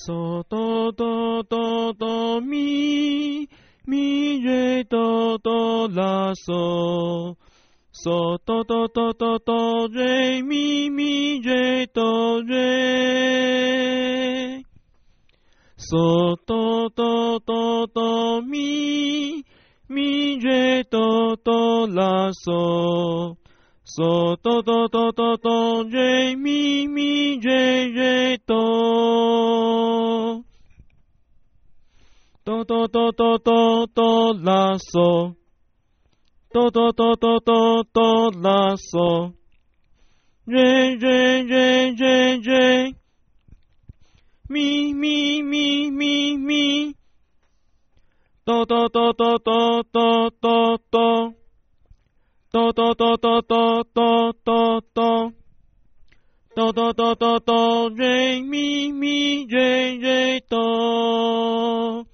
嗦哆哆哆哆咪咪瑞哆哆拉嗦，嗦哆哆哆哆哆瑞咪咪瑞哆瑞，嗦哆哆哆哆咪咪瑞哆哆拉嗦，嗦哆哆哆哆哆瑞咪咪瑞瑞哆，哆哆哆哆哆哆拉嗦，哆哆哆哆哆哆拉嗦，瑞瑞瑞瑞瑞，咪咪咪咪咪，哆哆哆哆哆哆哆哆。哆哆哆哆哆哆哆哆，哆哆哆哆哆瑞咪咪瑞瑞哆，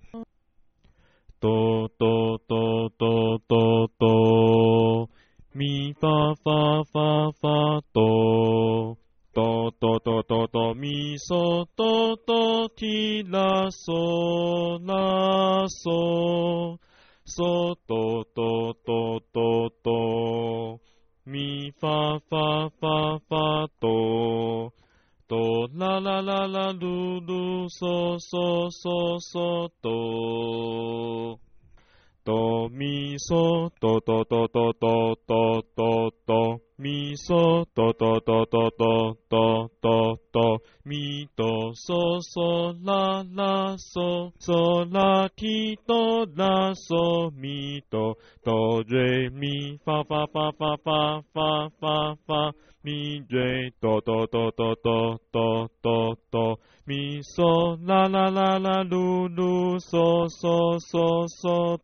哆哆哆哆哆哆，咪发发发发哆，哆哆哆哆哆咪嗦哆哆提拉嗦拉嗦。嗦哆哆哆哆哆，咪发发发发哆，哆啦啦啦啦噜噜嗦嗦嗦嗦哆，哆咪嗦哆哆哆哆哆哆哆哆，咪嗦哆哆哆哆哆哆哆哆，咪哆嗦嗦啦啦嗦嗦啦提哆啦嗦咪哆哆瑞咪发发发发发发发发咪瑞哆哆哆哆哆哆哆哆咪嗦啦啦啦啦噜噜嗦嗦嗦嗦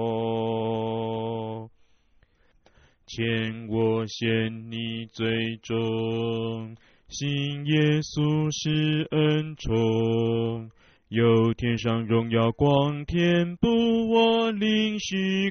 哆。欠我献你最终，信耶稣是恩宠，有天上荣耀光填补我灵虚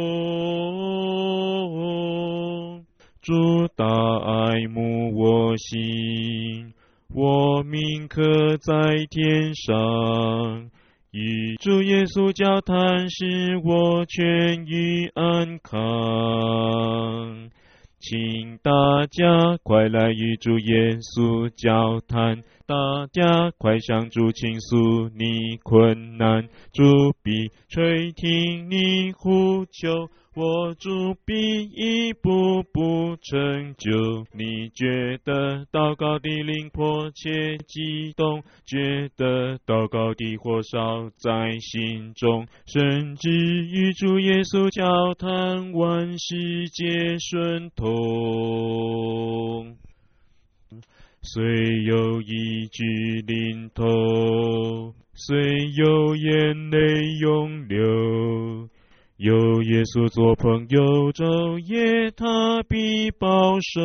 空。主大爱慕我心，我名刻在天上，与主耶稣交谈，使我痊愈安康。请大家快来与主耶稣交谈，大家快向主倾诉你困难，主必垂听你呼求，我主必一步步成就。你觉得祷告的灵迫切激动，觉得祷告的火烧在心中，甚至与主耶稣交谈，万事皆顺通。虽有一句临头，虽有眼泪涌流，有耶稣做朋友，昼夜他必保守。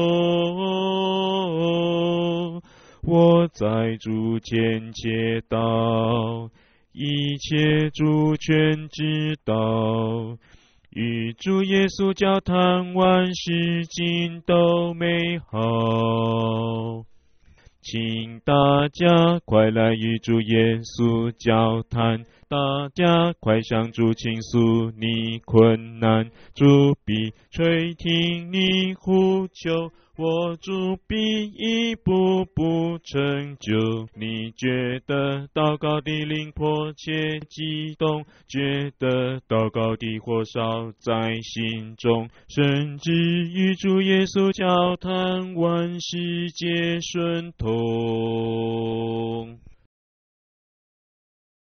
我在主前切祷，一切主全知道，与主耶稣交谈，万事尽都美好。请大家快来与主耶稣交谈，大家快向主倾诉你困难，主必垂听你呼求，我主必一步步成就。你觉得祷告的灵迫切激动，觉得祷告的火烧在心中，甚至与主耶稣交谈，万事皆顺通。